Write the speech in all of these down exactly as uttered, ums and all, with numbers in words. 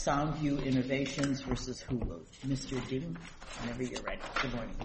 Soundview Innovations versus Hulu. Mister Ding, whenever you're ready. Good morning.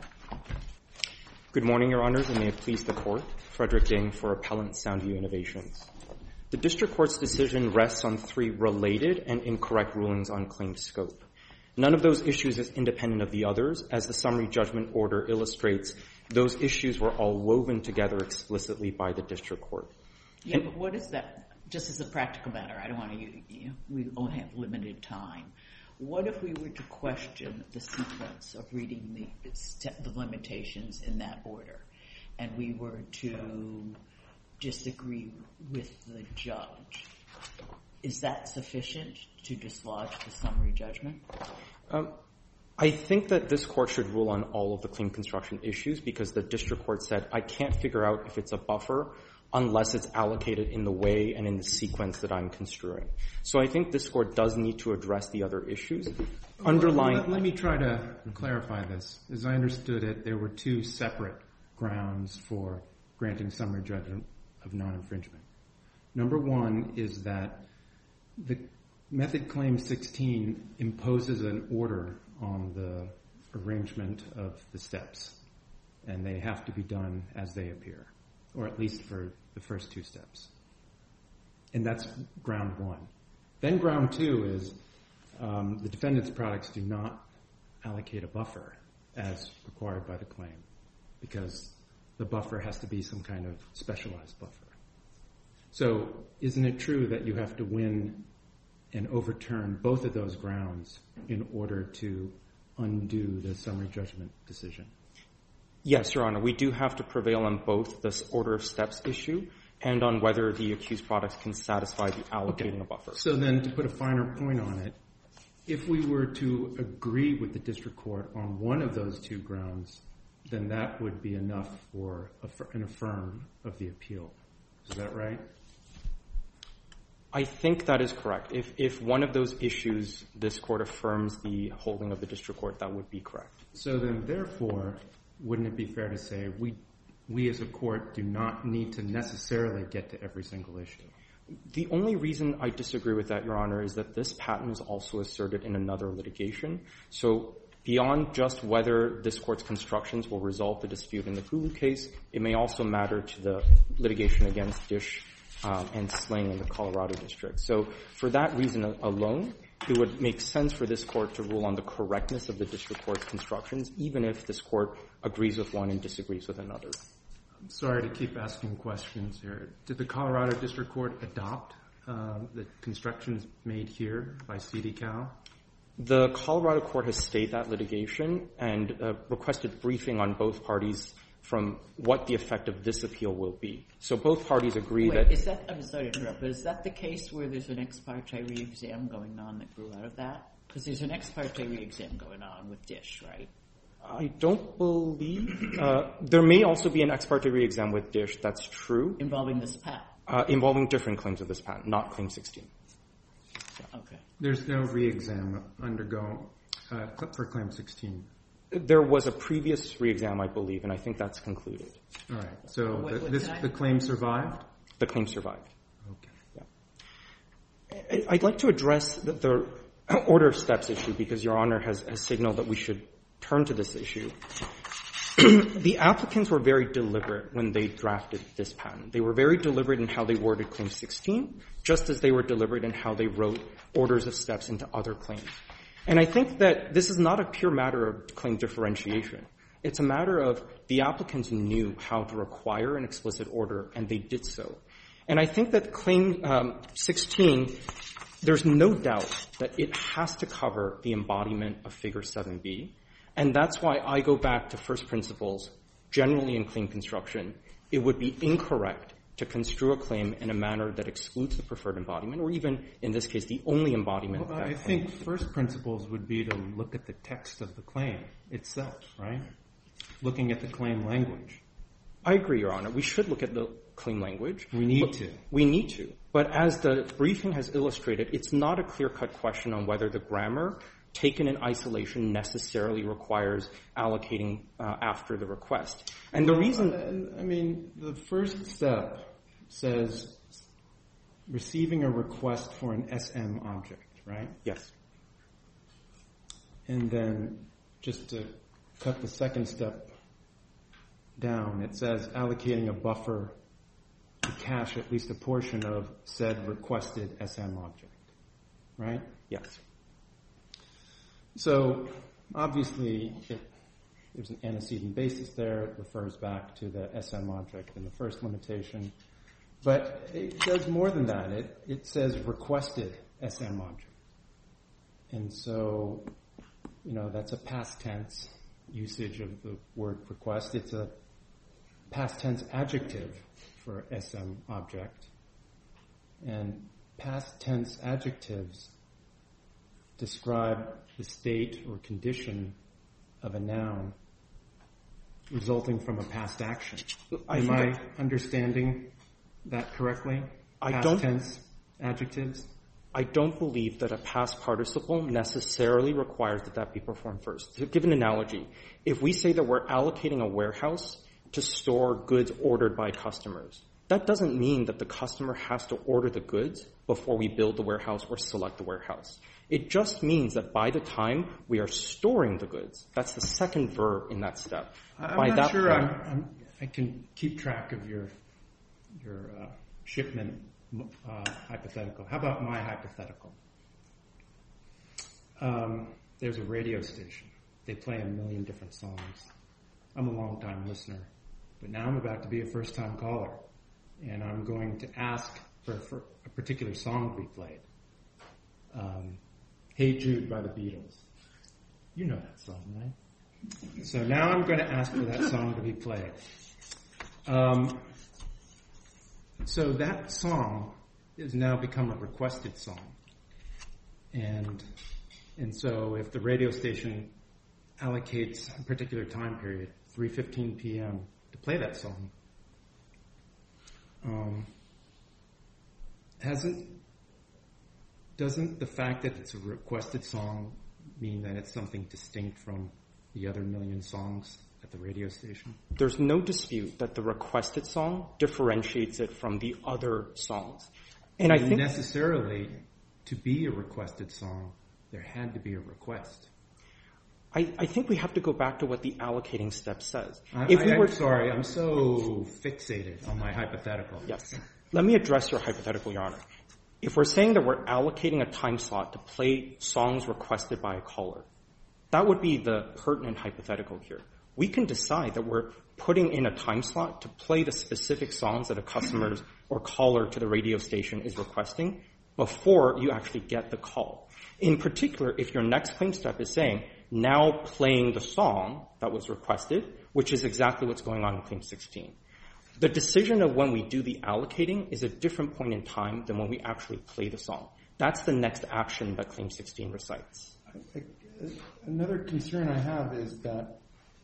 Good morning, Your Honors, and may it please the Court. Frederick Ding for Appellant Soundview Innovations. The District Court's decision rests on three related and incorrect rulings on claim scope. None of those issues is independent of the others. As the summary judgment order illustrates, those issues were all woven together explicitly by the District Court. Yeah, and, but what is that? Just as a practical matter, I don't want to, you know, we only have limited time. What if we were to question the sequence of reading the, the limitations in that order, and we were to disagree with the judge? Is that sufficient to dislodge the summary judgment? Um, I think that this Court should rule on all of the claim construction issues because the District Court said, I can't figure out if it's a buffer unless it's allocated in the way and in the sequence that I'm construing. So I think this Court does need to address the other issues. Underlying... Let, let me try to mm-hmm. clarify this. As I understood it, there were two separate grounds for granting summary judgment of non-infringement. Number one is that the method claim sixteen imposes an order on the arrangement of the steps, and they have to be done as they appear, or at least for the first two steps. And that's ground one. Then ground two is um, the defendant's products do not allocate a buffer as required by the claim because the buffer has to be some kind of specialized buffer. So isn't it true that you have to win and overturn both of those grounds in order to undo the summary judgment decision? Yes, Your Honor. We do have to prevail on both this order of steps issue and on whether the accused products can satisfy the allocating okay. a buffer. So then to put a finer point on it, if we were to agree with the District Court on one of those two grounds, then that would be enough for an affirm of the appeal. Is that right? I think that is correct. If if one of those issues this Court affirms the holding of the District Court, that would be correct. So then, therefore, wouldn't it be fair to say we we as a Court do not need to necessarily get to every single issue? The only reason I disagree with that, Your Honor, is that this patent is also asserted in another litigation. So beyond just whether this Court's constructions will resolve the dispute in the Hulu case, it may also matter to the litigation against Dish Um, and Sling in the Colorado District. So for that reason alone, it would make sense for this Court to rule on the correctness of the District Court's constructions, even if this Court agrees with one and disagrees with another. I'm sorry to keep asking questions here. Did the Colorado District Court adopt uh, the constructions made here by C D Cal? The Colorado Court has stayed that litigation and uh, requested briefing on both parties from what the effect of this appeal will be. So both parties agree Wait, that... Is that, I'm sorry to interrupt, but is that the case where there's an ex parte re-exam going on that grew out of that? Because there's an ex parte re-exam going on with Dish, right? I don't believe... Uh, there may also be an ex parte re-exam with Dish, that's true. Involving this patent? Uh, involving different claims of this patent, not Claim sixteen. Yeah. Okay. There's no re-exam undergo uh, for Claim sixteen. There was a previous re-exam, I believe, and I think that's concluded. All right. So oh, wait, the, wait, this, I... the claim survived? The claim survived. Okay. Yeah. I'd like to address the, the order of steps issue because Your Honor has, has signaled that we should turn to this issue. The applicants were very deliberate when they drafted this patent. They were very deliberate in how they worded Claim sixteen, just as they were deliberate in how they wrote orders of steps into other claims. And I think that this is not a pure matter of claim differentiation. It's a matter of the applicants knew how to require an explicit order, and they did so. And I think that Claim um, sixteen, there's no doubt that it has to cover the embodiment of Figure seven B. And that's why I go back to first principles. Generally in claim construction, it would be incorrect to construe a claim in a manner that excludes the preferred embodiment, or even, in this case, the only embodiment. Well, of that I claim. think first principles would be to look at the text of the claim itself, right? Looking at the claim language. I agree, Your Honor. We should look at the claim language. We need to. We need to. But as the briefing has illustrated, it's not a clear-cut question on whether the grammar taken in isolation necessarily requires allocating uh, after the request. And the reason... I mean, the first step says receiving a request for an S M object, right? Yes. And then just to cut the second step down, it says allocating a buffer to cache at least a portion of said requested S M object, right? Yes. So obviously it, there's an antecedent basis there. It refers back to the S M object in the first limitation. But it does more than that. It, it says requested S M object. And so, you know, that's a past tense usage of the word request. It's a past tense adjective for S M object. And past tense adjectives describe the state or condition of a noun resulting from a past action. I Am I that, understanding that correctly? I Past don't, tense adjectives? I don't believe that a past participle necessarily requires that that be performed first. To give an analogy, if we say that we're allocating a warehouse to store goods ordered by customers, that doesn't mean that the customer has to order the goods before we build the warehouse or select the warehouse. It just means that by the time we are storing the goods, that's the second verb in that step. I'm by not that sure point, I'm, I'm, I can keep track of your your uh, shipment uh, hypothetical. How about my hypothetical? Um, there's a radio station. They play a million different songs. I'm a long-time listener, but now I'm about to be a first-time caller, and I'm going to ask for, for a particular song to be played. Um, Hey Jude by the Beatles. You know that song, right? So now I'm going to ask for that song to be played. Um, so that song has now become a requested song. And and so if the radio station allocates a particular time period, three fifteen p.m., to play that song, um, hasn't doesn't the fact that it's a requested song mean that it's something distinct from the other million songs at the radio station? There's no dispute that the requested song differentiates it from the other songs. And I think necessarily, to be a requested song, there had to be a request. I, I think we have to go back to what the allocating step says. I, if I, we I'm were, sorry, I'm so fixated on my hypothetical. Yes. Let me address your hypothetical, Your Honor. If we're saying that we're allocating a time slot to play songs requested by a caller, that would be the pertinent hypothetical here. We can decide that we're putting in a time slot to play the specific songs that a customer or caller to the radio station is requesting before you actually get the call. In particular, if your next claim step is saying, now playing the song that was requested, which is exactly what's going on in Claim sixteen. The decision of when we do the allocating is a different point in time than when we actually play the song. That's the next action that Claim sixteen recites. I, I, another concern I have is that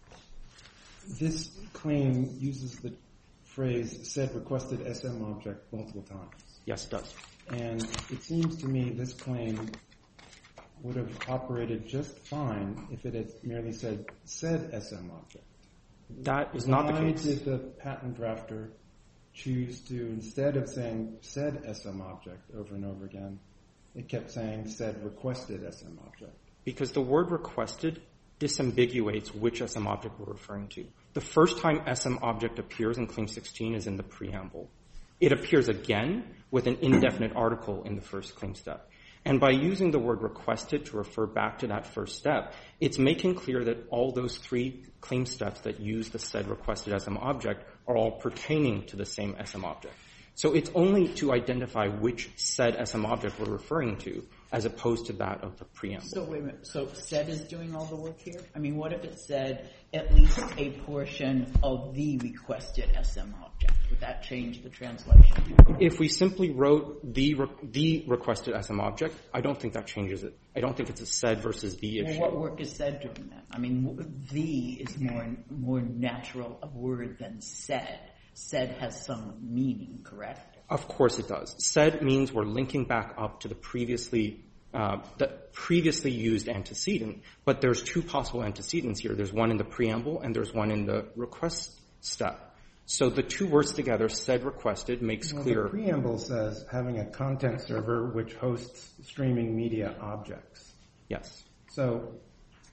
this claim uses the phrase said requested S M object multiple times. Yes, it does. And it seems to me this claim would have operated just fine if it had merely said said S M object. That is not the case. Why did the patent drafter choose to, instead of saying said S M object over and over again, it kept saying said requested S M object? Because the word requested disambiguates which S M object we're referring to. The first time S M object appears in Claim sixteen is in the preamble. It appears again with an indefinite article in the first claim step. And by using the word requested to refer back to that first step, it's making clear that all those three claim steps that use the said requested S M object are all pertaining to the same S M object. So it's only to identify which said S M object we're referring to as opposed to that of the preamble. So wait a minute. So said is doing all the work here? I mean, what if it said at least a portion of the requested S M object? Would that change the translation? If we simply wrote the re- the requested S M object, I don't think that changes it. I don't think it's a said versus the issue. Well, what work is said doing that? I mean, the is more more natural a word than said. Said has some meaning, correct? Of course it does. Said means we're linking back up to the previously uh, the previously used antecedent, but there's two possible antecedents here. There's one in the preamble and there's one in the request step. So the two words together, said requested, makes well, clear. The preamble says having a content server which hosts streaming media objects. Yes. So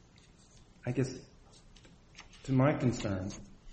I guess, to my concern,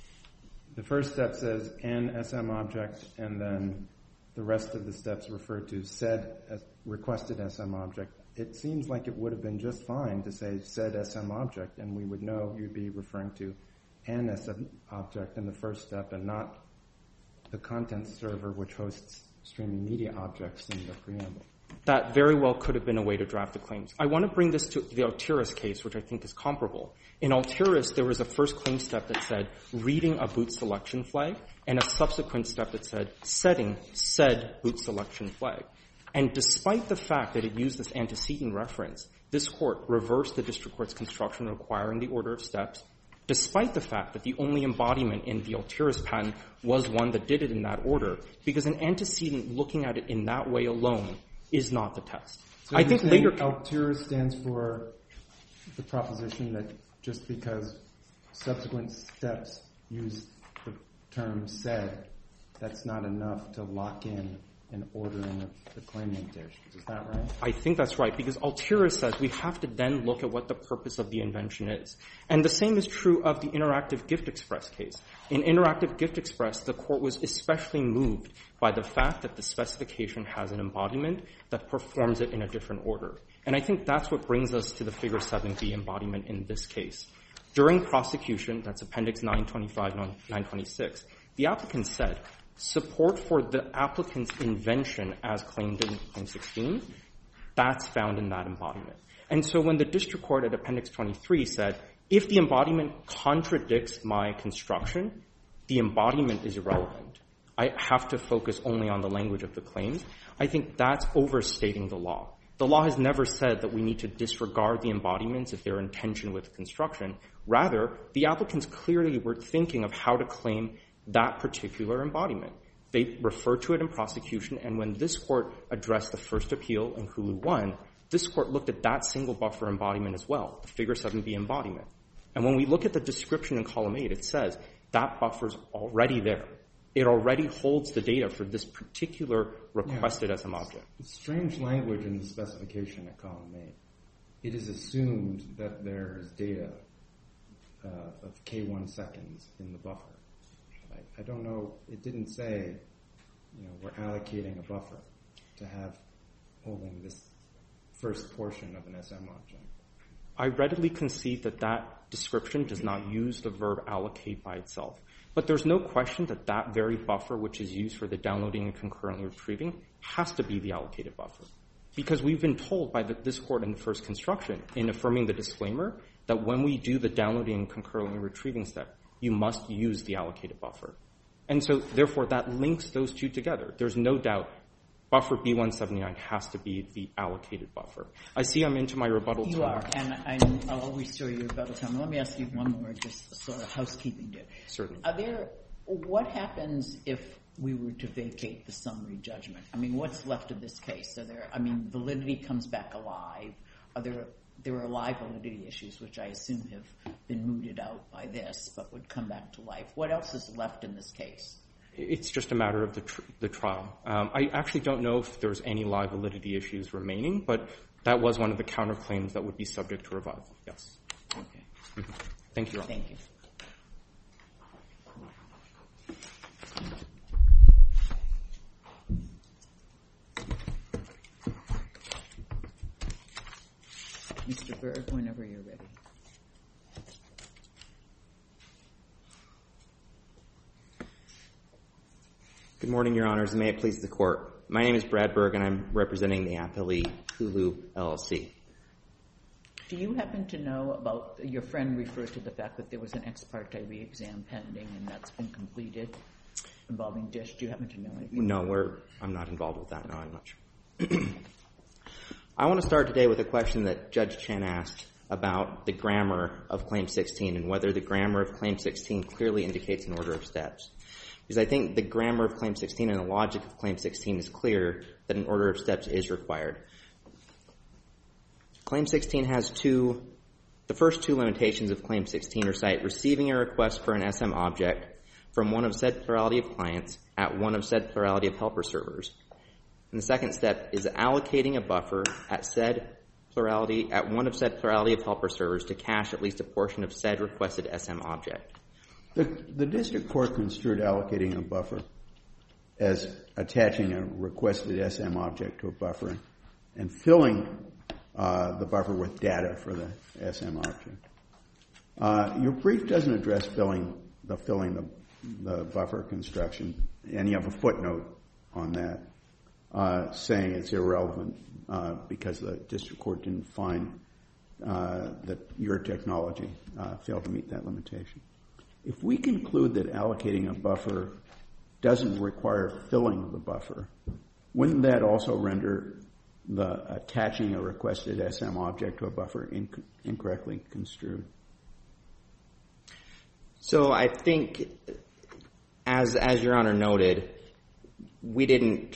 the first step says an S M object, and then the rest of the steps refer to said requested S M object. It seems like it would have been just fine to say said S M object, and we would know you'd be referring to an S M object in the first step and not the content server which hosts streaming media objects in the preamble. That very well could have been a way to draft the claims. I want to bring this to the Altiris case, which I think is comparable. In Altiris, there was a first claim step that said reading a boot selection flag and a subsequent step that said setting said boot selection flag. And despite the fact that it used this antecedent reference, this court reversed the district court's construction requiring the order of steps, despite the fact that the only embodiment in the Altiris patent was one that did it in that order, because an antecedent looking at it in that way alone is not the test. So I think later Altiris stands for the proposition that just because subsequent steps use the term said, that's not enough to lock in an ordering of the claim limitations. Is that right? I think that's right, because Altiris says we have to then look at what the purpose of the invention is. And the same is true of the Interactive Gift Express case. In Interactive Gift Express, the court was especially moved by the fact that the specification has an embodiment that performs it in a different order. And I think that's what brings us to the Figure seven B embodiment in this case. During prosecution, that's Appendix nine twenty-five, nine twenty-six, the applicant said, support for the applicant's invention as claimed in Claim sixteen, that's found in that embodiment. And so when the district court at Appendix twenty-three said, if the embodiment contradicts my construction, the embodiment is irrelevant. I have to focus only on the language of the claims. I think that's overstating the law. The law has never said that we need to disregard the embodiments if they're in tension with construction. Rather, the applicants clearly were thinking of how to claim that particular embodiment. They referred to it in prosecution, and when this court addressed the first appeal in Hulu one, this court looked at that single buffer embodiment as well, the Figure seven B embodiment. And when we look at the description in column eight, it says that buffer's already there. It already holds the data for this particular requested yeah. S M object. It's strange language in the specification at column eight. It is assumed that there is data uh, of K one seconds in the buffer. I, I don't know. It didn't say, you know, we're allocating a buffer to have holding this first portion of an S M object. I readily concede that that description does not use the verb allocate by itself. But there's no question that that very buffer, which is used for the downloading and concurrently retrieving, has to be the allocated buffer. Because we've been told by the, this court in the first construction, in affirming the disclaimer, that when we do the downloading and concurrently retrieving step, you must use the allocated buffer. And so, therefore, that links those two together. There's no doubt buffer B one seventy-nine has to be the allocated buffer. I see I'm into my rebuttal time. You are, and I'm, I'll restore your rebuttal time. Let me ask you one more, just sort of housekeeping. Certainly. Are there, what happens if we were to vacate the summary judgment? I mean, what's left of this case? Are there, I mean, validity comes back alive. Are there, there are live validity issues, which I assume have been mooted out by this, but would come back to life. What else is left in this case? It's just a matter of the, tr- the trial. Um, I actually don't know if there's any live validity issues remaining, but that was one of the counterclaims that would be subject to revival. Yes. Okay. Mm-hmm. Thank you, Your Honor. Thank you. Mister Berg, whenever you're ready. Good morning, Your Honors, and may it please the Court. My name is Brad Berg, and I'm representing the appellee, Hulu L L C. Do you happen to know about, your friend referred to the fact that there was an ex parte re-exam pending and that's been completed involving DISH. Do you happen to know anything? No, we're, I'm not involved with that. No, I'm not sure. I want to start today with a question that Judge Chen asked about the grammar of Claim sixteen and whether the grammar of Claim sixteen clearly indicates an order of steps. Because I think the grammar of Claim sixteen and the logic of Claim sixteen is clear that an order of steps is required. Claim sixteen has two, the first two limitations of Claim sixteen recite receiving a request for an S M object from one of said plurality of clients at one of said plurality of helper servers. And the second step is allocating a buffer at said plurality at one of said plurality of helper servers to cache at least a portion of said requested S M object. The, the district court construed allocating a buffer as attaching a requested S M object to a buffer and filling uh, the buffer with data for the S M object. Uh, your brief doesn't address filling the filling the, the buffer construction, and you have a footnote on that uh, saying it's irrelevant uh, because the district court didn't find uh, that your technology uh, failed to meet that limitation. If we conclude that allocating a buffer doesn't require filling the buffer, wouldn't that also render the attaching a requested S M object to a buffer inc- incorrectly construed? So I think, as as Your Honor noted, we didn't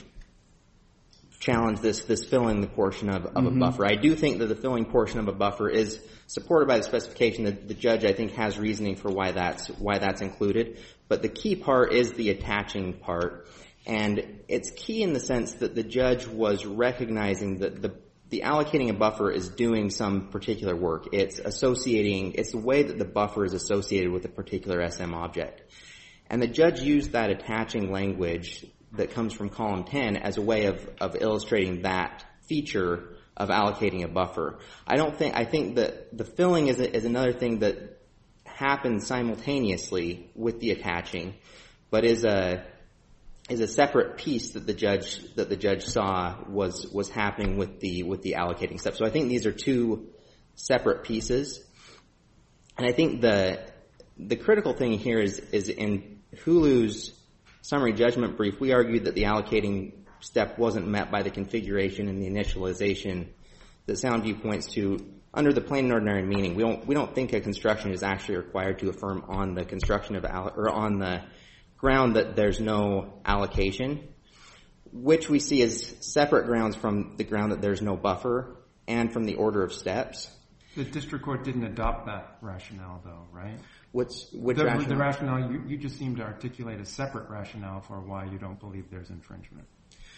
challenge this this filling the portion of, of mm-hmm. a buffer. I do think that the filling portion of a buffer is supported by the specification. That the judge, I think, has reasoning for why that's why that's included. But the key part is the attaching part, and it's key in the sense that the judge was recognizing that the the allocating a buffer is doing some particular work. It's associating. It's the way that the buffer is associated with a particular S M object, and the judge used that attaching language that comes from column ten as a way of, of illustrating that feature of allocating a buffer. I don't think, I think that the filling is, a, is another thing that happens simultaneously with the attaching, but is a, is a separate piece that the judge, that the judge saw was, was happening with the, with the allocating step. So I think these are two separate pieces. And I think the, the critical thing here is, is in Hulu's summary judgment brief, we argued that the allocating step wasn't met by the configuration and the initialization that SoundView points to under the plain and ordinary meaning. We don't we don't think a construction is actually required to affirm on the construction of all, or on the ground that there's no allocation, which we see as separate grounds from the ground that there's no buffer and from the order of steps. The district court didn't adopt that rationale, though, right? What's which the, rationale? The rationale, you, you just seem to articulate a separate rationale for why you don't believe there's infringement.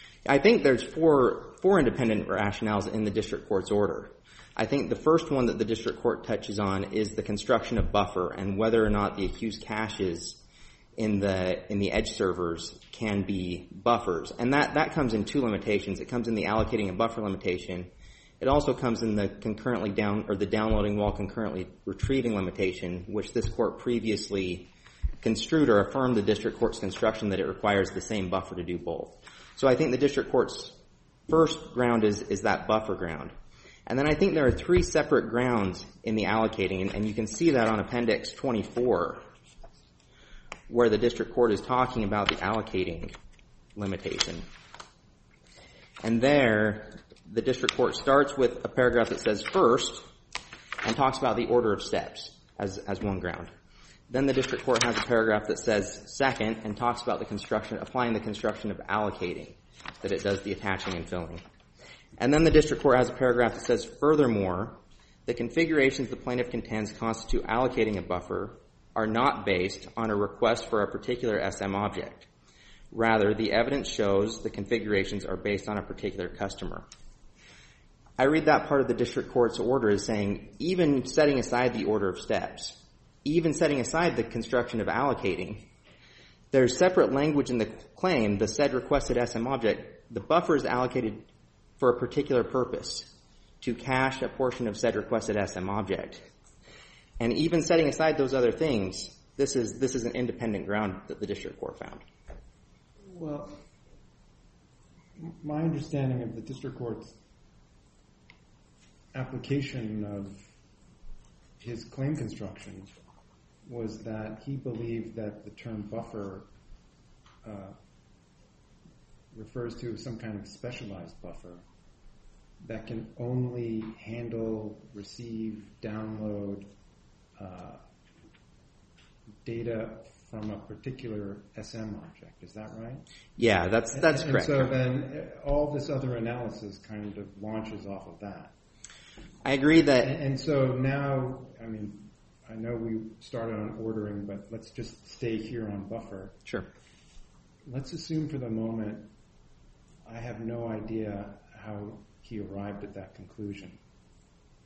I think there's four four independent rationales in the district court's order. I think the first one that the district court touches on is the construction of buffer and whether or not the accused caches in the in the edge servers can be buffers. And that, that comes in two limitations. It comes in the allocating a buffer limitation. It also comes in the concurrently down or the downloading while concurrently retrieving limitation, which this court previously construed or affirmed the district court's construction that it requires the same buffer to do both. So I think the district court's first ground is, is that buffer ground. And then I think there are three separate grounds in the allocating, and, and you can see that on Appendix twenty-four, where the district court is talking about the allocating limitation. And there, the district court starts with a paragraph that says first and talks about the order of steps as, as one ground. Then the district court has a paragraph that says second and talks about the construction, applying the construction of allocating, that it does the attaching and filling. And then the district court has a paragraph that says furthermore, the configurations the plaintiff contends constitute allocating a buffer are not based on a request for a particular S M object. Rather, the evidence shows the configurations are based on a particular customer. I read that part of the district court's order as saying, even setting aside the order of steps, even setting aside the construction of allocating, there's separate language in the claim, the said requested S M object, the buffer is allocated for a particular purpose, to cache a portion of said requested S M object. And even setting aside those other things, this is this is an independent ground that the district court found. Well, my understanding of the district court's application of his claim construction was that he believed that the term buffer uh, refers to some kind of specialized buffer that can only handle, receive, download uh, data from a particular S M object. Is that right? Yeah, that's that's and, correct. And so then all this other analysis kind of launches off of that. I agree that... And, and so now, I mean, I know we started on ordering, but let's just stay here on buffer. Sure. Let's assume for the moment I have no idea how he arrived at that conclusion.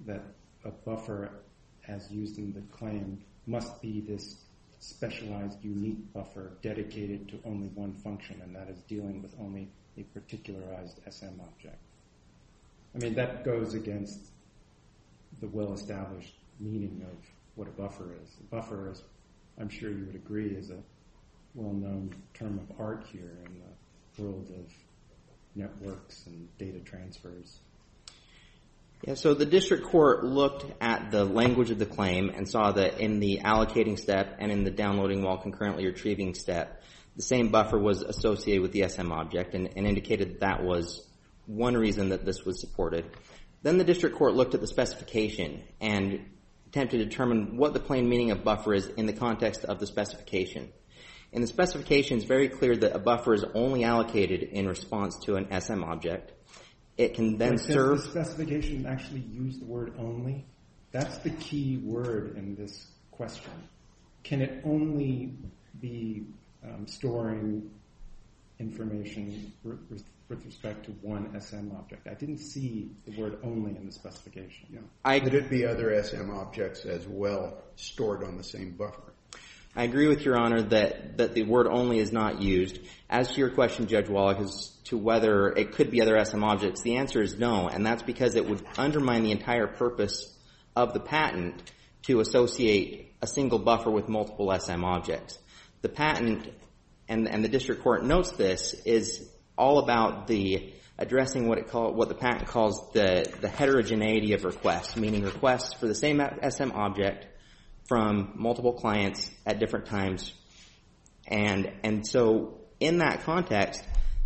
that a buffer, as used in the claim, must be this specialized, unique buffer dedicated to only one function, and that is dealing with only a particularized S M object. I mean, that goes against the well-established meaning of what a buffer is. A buffer, is, I'm sure you would agree, is a well-known term of art here in the world of networks and data transfers. Yeah, so the district court looked at the language of the claim and saw that in the allocating step and in the downloading while concurrently retrieving step, the same buffer was associated with the S M object and, and indicated that was one reason that this was supported. Then the district court looked at the specification and attempted to determine what the plain meaning of buffer is in the context of the specification. In the specification, it's very clear that a buffer is only allocated in response to an S M object. It can then but serve... Does the specification actually use the word only? That's the key word in this question. Can it only be um, storing information with, with respect to one S M object? I didn't see the word only in the specification. Yeah. I, Could it be other S M objects as well stored on the same buffer? I agree with Your Honor that, that the word only is not used. As to your question, Judge Wallach, as to whether it could be other S M objects, the answer is no, and that's because it would undermine the entire purpose of the patent to associate a single buffer with multiple S M objects. The patent, and, and the district court notes this, is all about the addressing what it call, what the patent calls the, the heterogeneity of requests, meaning requests for the same S M object from multiple clients at different times. And, and so in that context,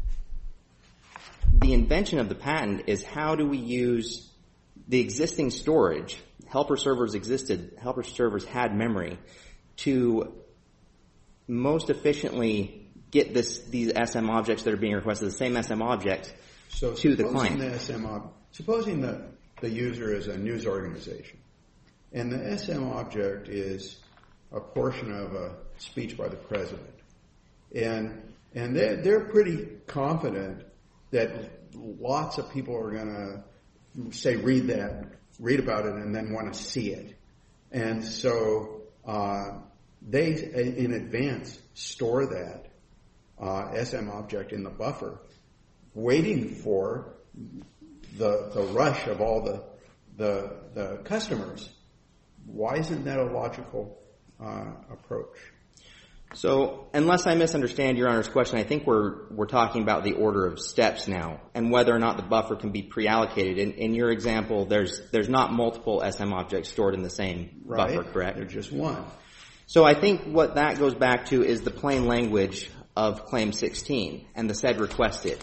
the invention of the patent is how do we use the existing storage, helper servers existed, helper servers had memory, to most efficiently get this, these S M objects that are being requested, the same S M objects, so to the client. The S M ob- supposing that the user is a news organization, and the S M object is a portion of a speech by the president. And and they're, they're pretty confident that lots of people are going to, say, read that, read about it, and then want to see it. And so uh, they, in advance, store that uh, S M object in the buffer, waiting for the the rush of all the the, the customers. Why isn't that a logical uh, approach? So, unless I misunderstand Your Honor's question, I think we're we're talking about the order of steps now, and whether or not the buffer can be pre-allocated. In, in your example, there's there's not multiple S M objects stored in the same right. buffer, correct? There's just one. So I think what that goes back to is the plain language of Claim sixteen and the said requested.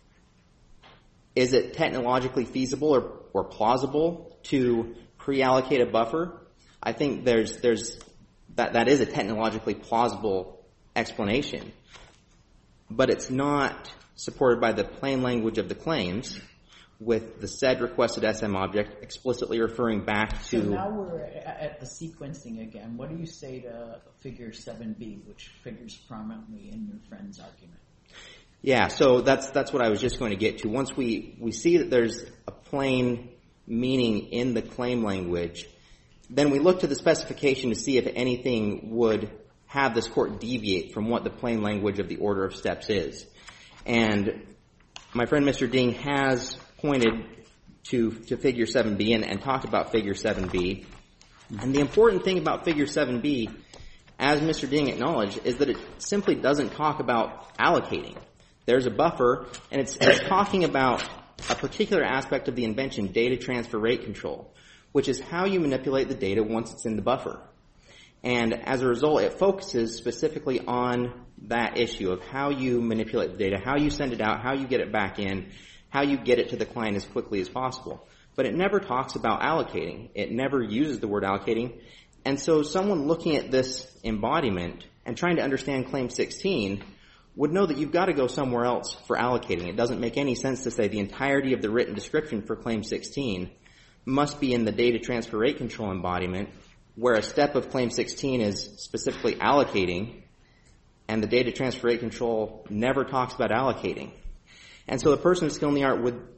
Is it technologically feasible or, or plausible to pre-allocate a buffer? I think there's there's that that is a technologically plausible explanation, but it's not supported by the plain language of the claims, with the said requested S M object explicitly referring back to. So now we're at the sequencing again. What do you say to Figure seven B, which figures prominently in your friend's argument? Yeah, so that's that's what I was just going to get to. Once we, we see that there's a plain meaning in the claim language, then we look to the specification to see if anything would have this court deviate from what the plain language of the order of steps is. And my friend Mister Ding has pointed to, to Figure seven B and, and talked about Figure seven B. And the important thing about Figure seven B, as Mister Ding acknowledged, is that it simply doesn't talk about allocating. There's a buffer, and it's, it's talking about a particular aspect of the invention, data transfer rate control, which is how you manipulate the data once it's in the buffer. And as a result, it focuses specifically on that issue of how you manipulate the data, how you send it out, how you get it back in, how you get it to the client as quickly as possible. But it never talks about allocating. It never uses the word allocating. And so someone looking at this embodiment and trying to understand Claim sixteen would know that you've got to go somewhere else for allocating. It doesn't make any sense to say the entirety of the written description for Claim sixteen must be in the data transfer rate control embodiment, where a step of Claim sixteen is specifically allocating, and the data transfer rate control never talks about allocating. And so the person of skill in the art would,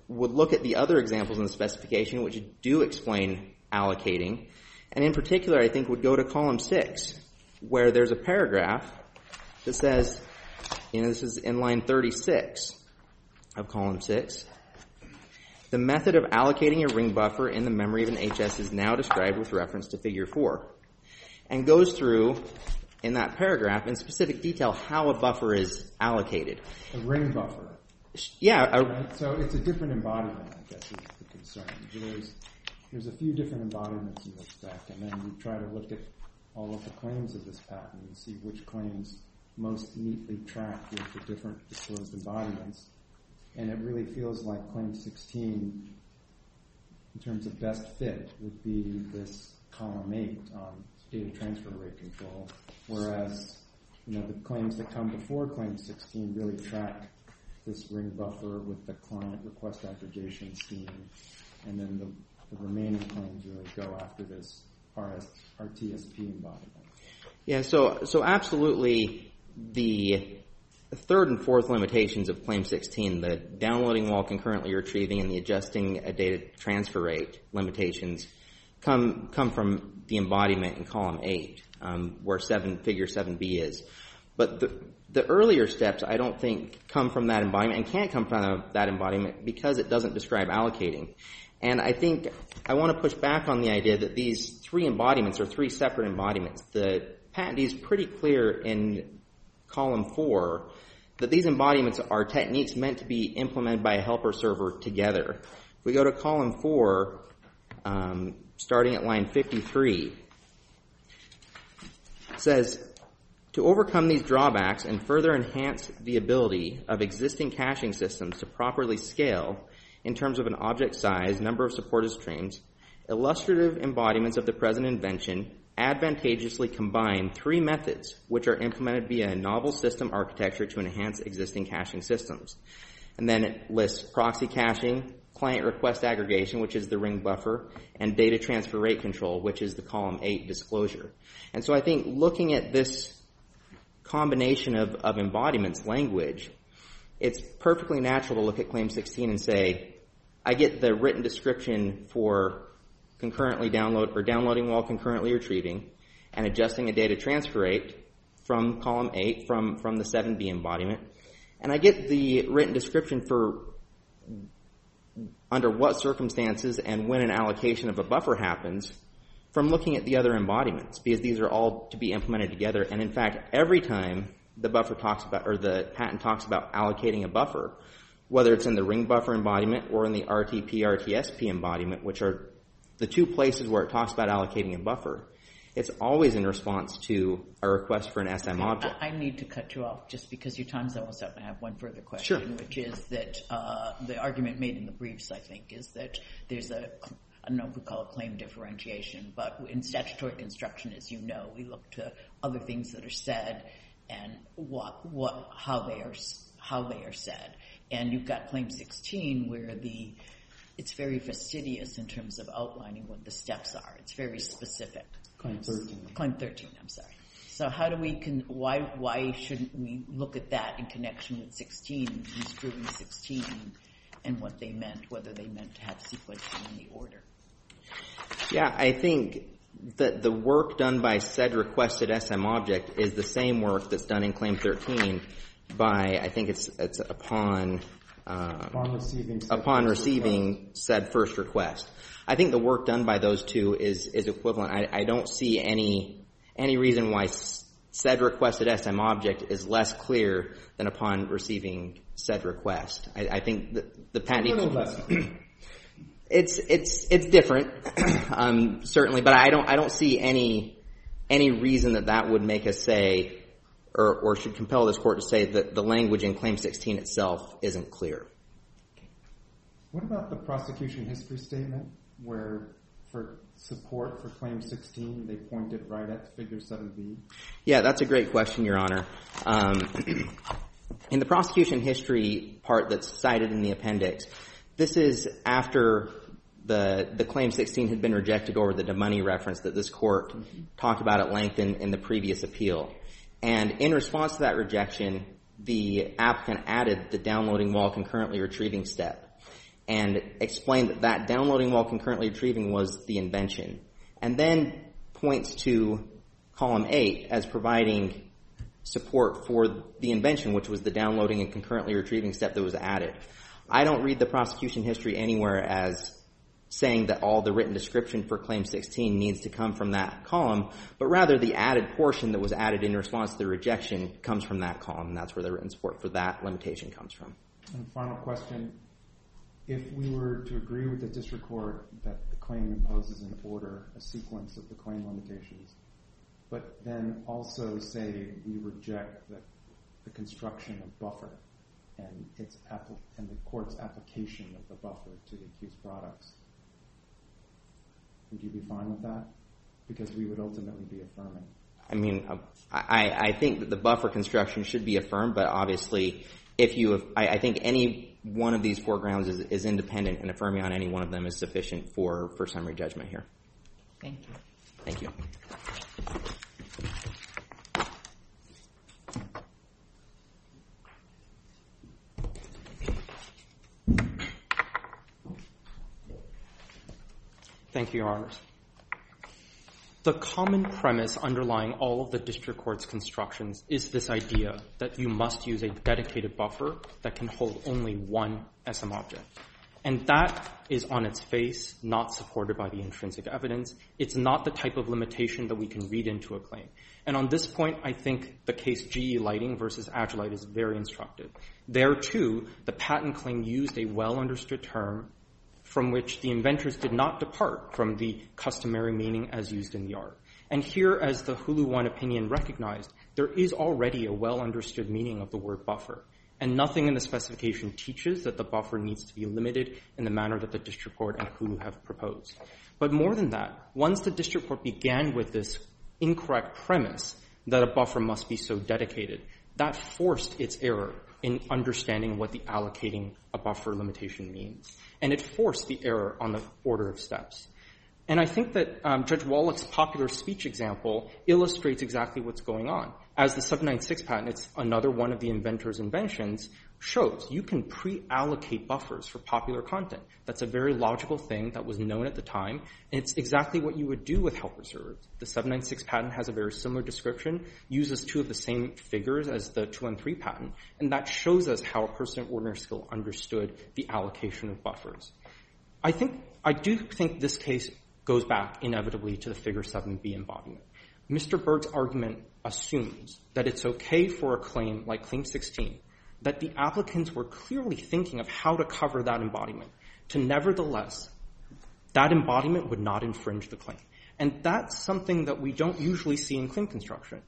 would look at the other examples in the specification which do explain allocating, and in particular I think would go to column six, where there's a paragraph that says, you know, this is in line thirty-six of column six, the method of allocating a ring buffer in the memory of an H S is now described with reference to figure four, and goes through in that paragraph in specific detail how a buffer is allocated. A ring buffer. Yeah. A, right? So it's a different embodiment, I guess, is the concern. There's, there's a few different embodiments in this spec, and then you try to look at all of the claims of this patent and see which claims most neatly track with the different disclosed embodiments. And it really feels like claim sixteen, in terms of best fit, would be this column eight on data transfer rate control, whereas, you know, the claims that come before claim sixteen really track this ring buffer with the client request aggregation scheme, and then the, the remaining claims really go after this R S, R T S P embodiment. Yeah, so so absolutely the third and fourth limitations of claim sixteen, the downloading while concurrently retrieving and the adjusting a data transfer rate limitations, come come from the embodiment in column eight, um, where seven figure seven B is. But the the earlier steps, I don't think, come from that embodiment and can't come from that embodiment because it doesn't describe allocating. And I think I want to push back on the idea that these three embodiments are three separate embodiments. The patentee is pretty clear in column four that these embodiments are techniques meant to be implemented by a helper server together. If we go to column four, um, starting at line fifty-three, it says, to overcome these drawbacks and further enhance the ability of existing caching systems to properly scale in terms of an object size, number of supported streams, illustrative embodiments of the present invention advantageously combine three methods which are implemented via a novel system architecture to enhance existing caching systems. And then it lists proxy caching, client request aggregation, which is the ring buffer, and data transfer rate control, which is the column eight disclosure. And so I think looking at this combination of, of embodiments language, it's perfectly natural to look at claim sixteen and say, I get the written description for concurrently download or downloading while concurrently retrieving and adjusting a data transfer rate from column eight, from, from the seven B embodiment. And I get the written description for under what circumstances and when an allocation of a buffer happens from looking at the other embodiments, because these are all to be implemented together. And in fact, every time the buffer talks about, or the patent talks about allocating a buffer, whether it's in the ring buffer embodiment or in the R T P, R T S P embodiment, which are the two places where it talks about allocating a buffer, it's always in response to a request for an S M object. I, I need to cut you off just because your time's almost up. I have one further question, sure. which is that uh, the argument made in the briefs, I think, is that there's a, I don't know if we call it claim differentiation, but in statutory construction, as you know, we look to other things that are said and what, what, how they are, how they are said. And you've got claim sixteen where the, it's very fastidious in terms of outlining what the steps are. It's very specific. Claim thirteen. Claim thirteen, I'm sorry. So how do we, con- why, why shouldn't we look at that in connection with sixteen, construing sixteen and what they meant, whether they meant to have sequencing in the order? Yeah, I think that the work done by said requested S M object is the same work that's done in claim thirteen by, I think it's it's upon um, upon receiving said upon first receiving request. said first request. I think the work done by those two is is equivalent. I, I don't see any any reason why said requested S M object is less clear than upon receiving said request. I, I think the, the patent a little less. It's it's it's different, um, certainly, but I don't I don't see any any reason that that would make us say, or or should compel this court to say that the language in Claim sixteen itself isn't clear. What about the prosecution history statement, where for support for Claim sixteen they pointed right at Figure seven B? Yeah, that's a great question, Your Honor. Um, in the prosecution history part that's cited in the appendix, this is after the the Claim sixteen had been rejected over the DeMoney reference that this court mm-hmm. talked about at length in, in the previous appeal. And in response to that rejection, the applicant added the downloading while concurrently retrieving step. and explained that that downloading while concurrently retrieving was the invention, and then points to column eight as providing support for the invention, which was the downloading and concurrently retrieving step that was added. I don't read the prosecution history anywhere as saying that all the written description for Claim sixteen needs to come from that column, but rather the added portion that was added in response to the rejection comes from that column, and that's where the written support for that limitation comes from. And final question. If we were to agree with the district court that the claim imposes an order, a sequence of the claim limitations, but then also say we reject the, the construction of buffer and its appli- and the court's application of the buffer to the accused products, would you be fine with that? Because we would ultimately be affirming. I mean, I, I think that the buffer construction should be affirmed, but obviously, if you, have, I, I think any one of these four grounds is, is independent, and affirming on any one of them is sufficient for, for summary judgment here. Thank you. Thank you. Thank you, Your Honors. The common premise underlying all of the district court's constructions is this idea that you must use a dedicated buffer that can hold only one S M object. And that is on its face not supported by the intrinsic evidence. It's not the type of limitation that we can read into a claim. And on this point, I think the case G E Lighting versus Agilite is very instructive. There, too, the patent claim used a well-understood term from which the inventors did not depart from the customary meaning as used in the art. And here, as the Hulu One opinion recognized, there is already a well-understood meaning of the word buffer. And nothing in the specification teaches that the buffer needs to be limited in the manner that the district court and Hulu have proposed. But more than that, once the district court began with this incorrect premise that a buffer must be so dedicated, that forced its error in understanding what the allocating a buffer limitation means. And it forced the error on the order of steps. And I think that um, Judge Wallach's popular speech example illustrates exactly what's going on. As the seven ninety-six patent, it's another one of the inventor's inventions, shows you can pre-allocate buffers for popular content. That's a very logical thing that was known at the time, and it's exactly what you would do with helper servers. The seven ninety-six patent has a very similar description, uses two of the same figures as the two thirteen patent, and that shows us how a person of ordinary skill understood the allocation of buffers. I think, I do think this case goes back inevitably to the figure seven B embodiment. Mister Berg's argument assumes that it's okay for a claim like Claim sixteen, that the applicants were clearly thinking of how to cover that embodiment, to nevertheless, that embodiment would not infringe the claim. And that's something that we don't usually see in claim construction.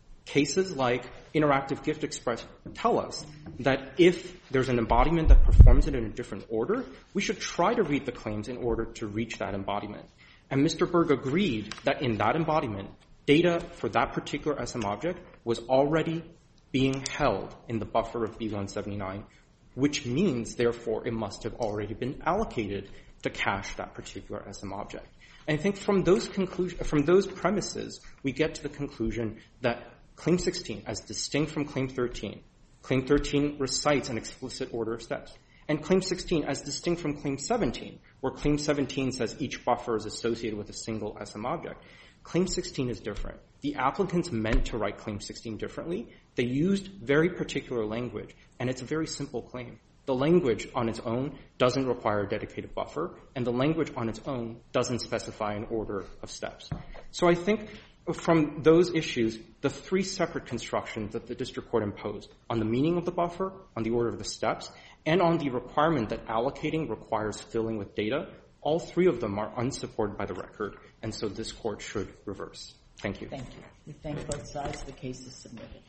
Cases like Interactive Gift Express tell us that if there's an embodiment that performs it in a different order, we should try to read the claims in order to reach that embodiment. And Mister Berg agreed that in that embodiment, data for that particular S M object was already being held in the buffer of B one seventy-nine, which means, therefore, it must have already been allocated to cache that particular S M object. And I think from those conclusion, from those premises, we get to the conclusion that Claim sixteen, as distinct from Claim thirteen, Claim thirteen recites an explicit order of steps. And Claim sixteen, as distinct from Claim seventeen, where Claim seventeen says each buffer is associated with a single S M object, Claim sixteen is different. The applicants meant to write Claim sixteen differently. They used very particular language, and it's a very simple claim. The language on its own doesn't require a dedicated buffer, and the language on its own doesn't specify an order of steps. So I think from those issues, the three separate constructions that the district court imposed on the meaning of the buffer, on the order of the steps, and on the requirement that allocating requires filling with data, all three of them are unsupported by the record, and so this court should reverse. Thank you. Thank you. We thank both sides. The case is submitted.